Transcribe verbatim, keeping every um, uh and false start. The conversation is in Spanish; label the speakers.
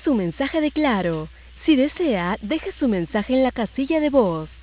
Speaker 1: su mensaje de Claro. Si desea, deje su mensaje en la casilla de voz.